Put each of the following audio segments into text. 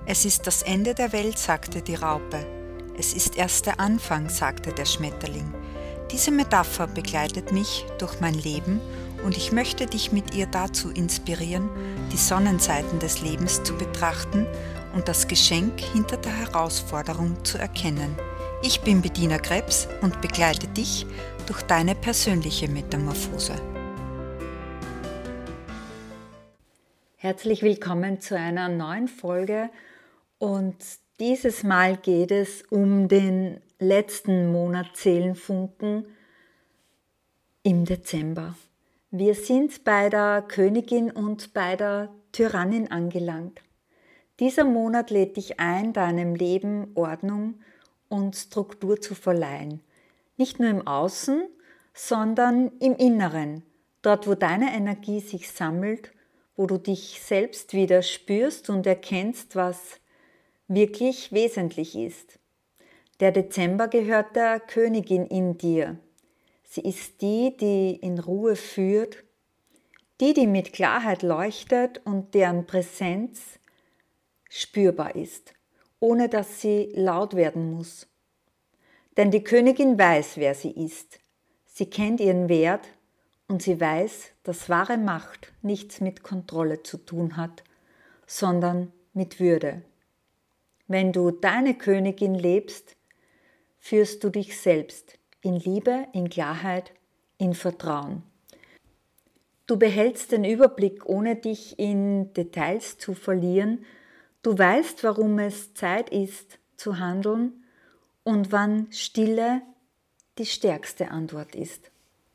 Es ist das Ende der Welt, sagte die Raupe. Es ist erst der Anfang, sagte der Schmetterling. Diese Metapher begleitet mich durch mein Leben und ich möchte dich mit ihr dazu inspirieren, die Sonnenseiten des Lebens zu betrachten und das Geschenk hinter der Herausforderung zu erkennen. Ich bin Bettina Krebs und begleite dich durch deine persönliche Metamorphose. Herzlich willkommen zu einer neuen Folge und dieses Mal geht es um den letzten Monat Seelenfunken im Dezember. Wir sind bei der Königin und bei der Tyrannin angelangt. Dieser Monat lädt dich ein, deinem Leben Ordnung und Struktur zu verleihen. Nicht nur im Außen, sondern im Inneren, dort wo deine Energie sich sammelt, wo du dich selbst wieder spürst und erkennst, was wirklich wesentlich ist. Der Dezember gehört der Königin in dir. Sie ist die, die in Ruhe führt, die mit Klarheit leuchtet und deren Präsenz spürbar ist, ohne dass sie laut werden muss. Denn die Königin weiß, wer sie ist. Sie kennt ihren Wert und sie weiß, dass wahre Macht nichts mit Kontrolle zu tun hat, sondern mit Würde. Wenn du deine Königin lebst, führst du dich selbst in Liebe, in Klarheit, in Vertrauen. Du behältst den Überblick, ohne dich in Details zu verlieren. Du weißt, warum es Zeit ist, zu handeln und wann Stille die stärkste Antwort ist.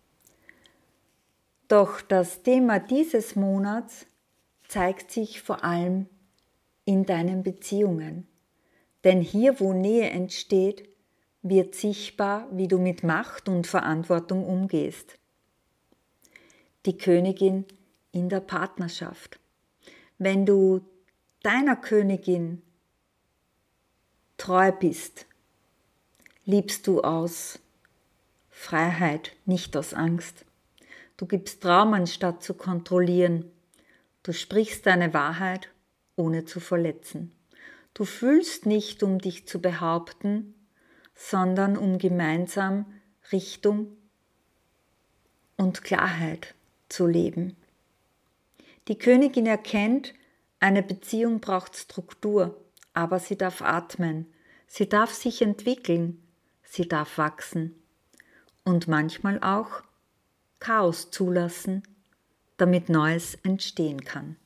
Doch das Thema dieses Monats zeigt sich vor allem in deinen Beziehungen. Denn hier, wo Nähe entsteht, wird sichtbar, wie du mit Macht und Verantwortung umgehst. Die Königin in der Partnerschaft. Wenn du deiner Königin treu bist, liebst du aus Freiheit, nicht aus Angst. Du gibst Raum, anstatt zu kontrollieren. Du sprichst deine Wahrheit, ohne zu verletzen. Du fühlst nicht, um dich zu behaupten, sondern um gemeinsam Richtung und Klarheit zu leben. Die Königin erkennt, eine Beziehung braucht Struktur, aber sie darf atmen, sie darf sich entwickeln, sie darf wachsen und manchmal auch Chaos zulassen, damit Neues entstehen kann.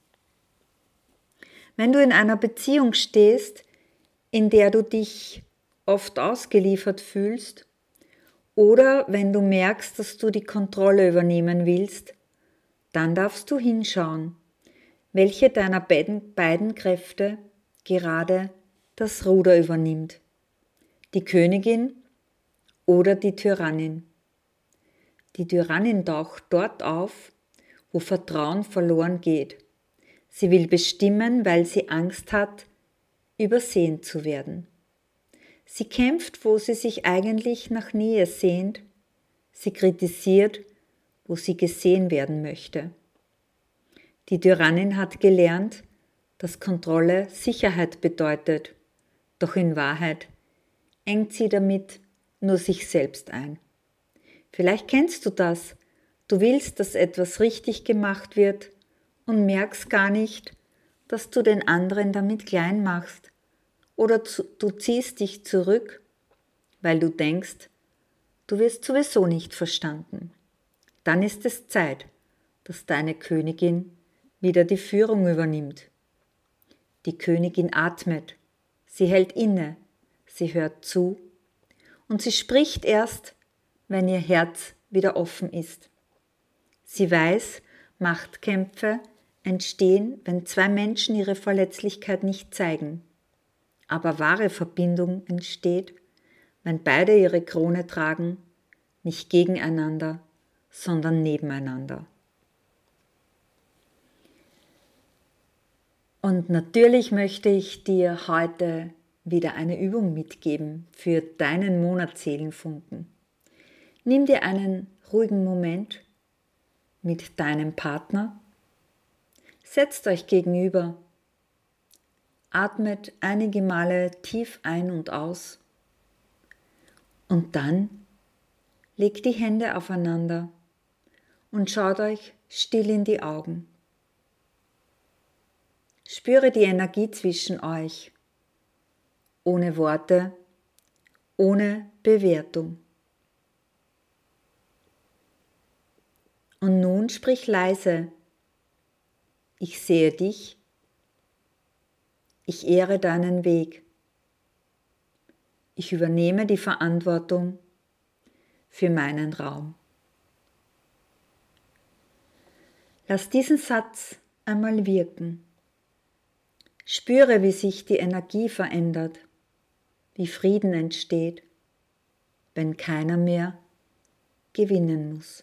Wenn du in einer Beziehung stehst, in der du dich oft ausgeliefert fühlst oder wenn du merkst, dass du die Kontrolle übernehmen willst, dann darfst du hinschauen, welche deiner beiden Kräfte gerade das Ruder übernimmt. Die Königin oder die Tyrannin. Die Tyrannin taucht dort auf, wo Vertrauen verloren geht. Sie will bestimmen, weil sie Angst hat, übersehen zu werden. Sie kämpft, wo sie sich eigentlich nach Nähe sehnt. Sie kritisiert, wo sie gesehen werden möchte. Die Tyrannin hat gelernt, dass Kontrolle Sicherheit bedeutet, doch in Wahrheit engt sie damit nur sich selbst ein. Vielleicht kennst du das. Du willst, dass etwas richtig gemacht wird und merkst gar nicht, dass du den anderen damit klein machst. Oder du ziehst dich zurück, weil du denkst, du wirst sowieso nicht verstanden. Dann ist es Zeit, dass deine Königin wieder die Führung übernimmt. Die Königin atmet, sie hält inne, sie hört zu und sie spricht erst, wenn ihr Herz wieder offen ist. Sie weiß, Machtkämpfe entstehen, wenn zwei Menschen ihre Verletzlichkeit nicht zeigen. Aber wahre Verbindung entsteht, wenn beide ihre Krone tragen, nicht gegeneinander, sondern nebeneinander. Und natürlich möchte ich dir heute wieder eine Übung mitgeben für deinen Monat Seelenfunken. Nimm dir einen ruhigen Moment mit deinem Partner, setzt euch gegenüber atmet einige Male tief ein und aus und dann legt die Hände aufeinander und schaut euch still in die Augen. Spüre die Energie zwischen euch, ohne Worte, ohne Bewertung. Und nun sprich leise: Ich sehe dich, ich ehre deinen Weg, ich übernehme die Verantwortung für meinen Raum. Lass diesen Satz einmal wirken. Spüre, wie sich die Energie verändert, wie Frieden entsteht, wenn keiner mehr gewinnen muss.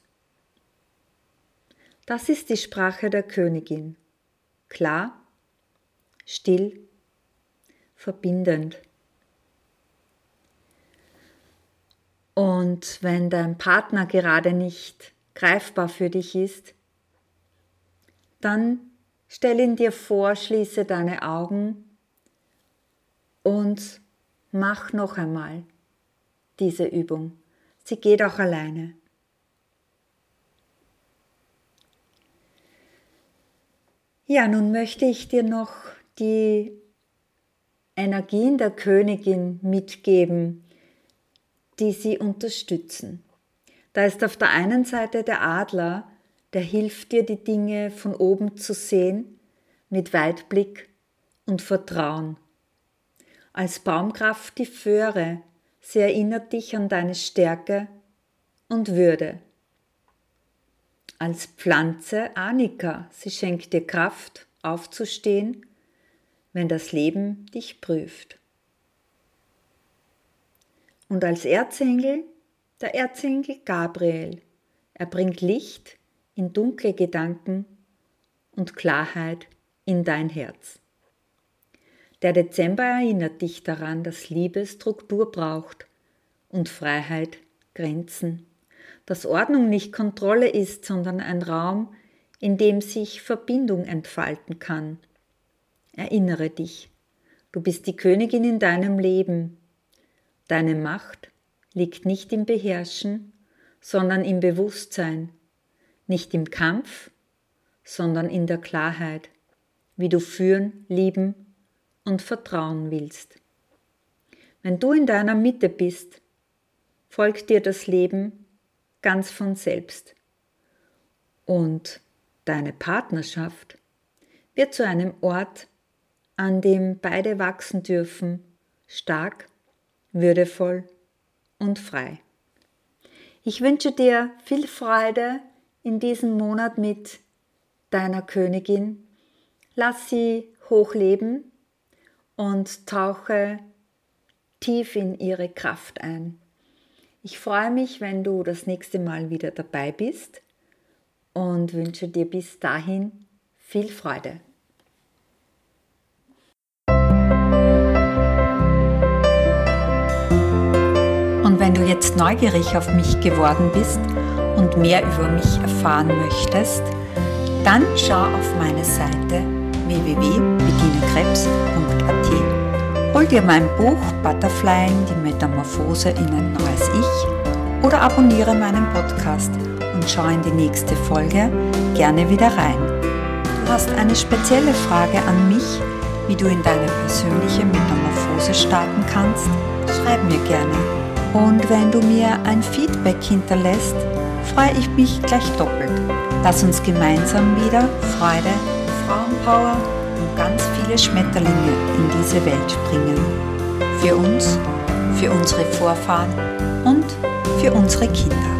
Das ist die Sprache der Königin. Klar, still, verbindend. Und wenn dein Partner gerade nicht greifbar für dich ist, dann stell ihn dir vor, schließe deine Augen und mach noch einmal diese Übung. Sie geht auch alleine. Ja, nun möchte ich dir noch die Energien der Königin mitgeben, die sie unterstützen. Da ist auf der einen Seite der Adler, der hilft dir, die Dinge von oben zu sehen, mit Weitblick und Vertrauen. Als Baumkraft die Föhre, sie erinnert dich an deine Stärke und Würde. Als Pflanze Anika, sie schenkt dir Kraft, aufzustehen, wenn das Leben dich prüft. Und als Erzengel, der Erzengel Gabriel, er bringt Licht in dunkle Gedanken und Klarheit in dein Herz. Der Dezember erinnert dich daran, dass Liebe Struktur braucht und Freiheit Grenzen. Dass Ordnung nicht Kontrolle ist, sondern ein Raum, in dem sich Verbindung entfalten kann. Erinnere dich, du bist die Königin in deinem Leben. Deine Macht liegt nicht im Beherrschen, sondern im Bewusstsein, nicht im Kampf, sondern in der Klarheit, wie du führen, lieben und vertrauen willst. Wenn du in deiner Mitte bist, folgt dir das Leben ganz von selbst und deine Partnerschaft wird zu einem Ort, an dem beide wachsen dürfen, stark, würdevoll und frei. Ich wünsche dir viel Freude in diesem Monat mit deiner Königin. Lass sie hochleben und tauche tief in ihre Kraft ein. Ich freue mich, wenn du das nächste Mal wieder dabei bist und wünsche dir bis dahin viel Freude. Und wenn du jetzt neugierig auf mich geworden bist und mehr über mich erfahren möchtest, dann schau auf meine Seite www.bedinekrebs.at. Hol dir mein Buch Butterflying, die Metamorphose in ein neues Ich oder abonniere meinen Podcast und schau in die nächste Folge gerne wieder rein. Du hast eine spezielle Frage an mich, wie du in deine persönliche Metamorphose starten kannst? Schreib mir gerne. Und wenn du mir ein Feedback hinterlässt, freue ich mich gleich doppelt. Lass uns gemeinsam wieder Freude, Frauenpower und ganz viele Schmetterlinge in diese Welt bringen. Für uns, für unsere Vorfahren und für unsere Kinder.